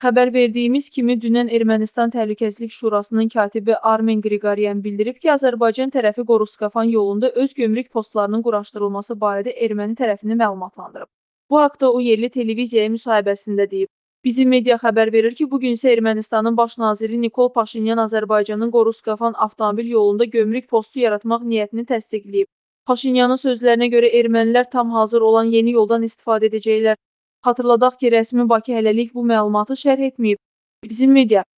Xəbər verdiyimiz kimi, dünən Ermənistan Təhlükəsizlik Şurasının katibi Armen Qriqoryan bildirib ki, Azərbaycan tərəfi Qoruqsqafan yolunda öz gömrük postlarının quraşdırılması barədə erməni tərəfini məlumatlandırıb. Bu haqda o yerli televiziyaya müsahibəsində deyib. Bizim media xəbər verir ki, bugün isə Ermənistanın baş naziri Nikol Paşinyan Azərbaycanın Qoruqsqafan avtomobil yolunda gömrük postu yaratmaq niyyətini təsdiqləyib. Paşinyanın sözlərinə görə ermənilər tam hazır olan yeni yoldan istifadə edəcəklər. Xatırladaq ki, rəsmi Bakı hələlik bu məlumatı şərh etməyib. Bizim media